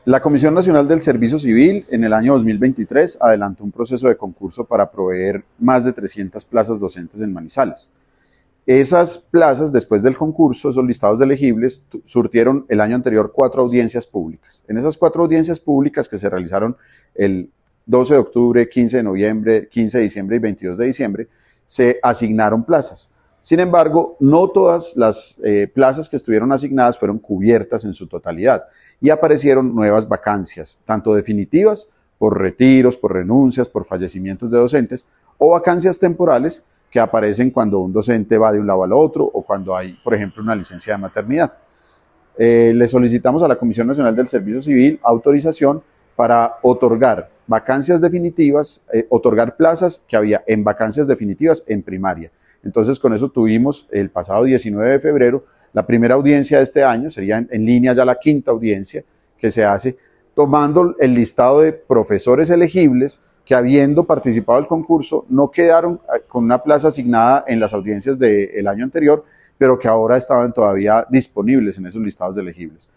La Comisión Nacional del Servicio Civil en el año 2023 adelantó un proceso de concurso para proveer más de 300 plazas docentes en Manizales. Esas plazas, después del concurso, esos listados de elegibles, surtieron el año anterior 4 audiencias públicas. En esas 4 audiencias públicas que se realizaron el 12 de octubre, 15 de noviembre, 15 de diciembre y 22 de diciembre, se asignaron plazas. Sin embargo, no todas las plazas que estuvieron asignadas fueron cubiertas en su totalidad y aparecieron nuevas vacancias, tanto definitivas, por retiros, por renuncias, por fallecimientos de docentes, o vacancias temporales que aparecen cuando un docente va de un lado al otro o cuando hay, por ejemplo, una licencia de maternidad. Le solicitamos a la Comisión Nacional del Servicio Civil autorización para otorgar vacancias definitivas, otorgar plazas que había en vacancias definitivas en primaria. Entonces, con eso tuvimos el pasado 19 de febrero la primera audiencia de este año, sería en línea ya la quinta audiencia que se hace, tomando el listado de profesores elegibles que, habiendo participado del concurso, no quedaron con una plaza asignada en las audiencias del año anterior, pero que ahora estaban todavía disponibles en esos listados de elegibles.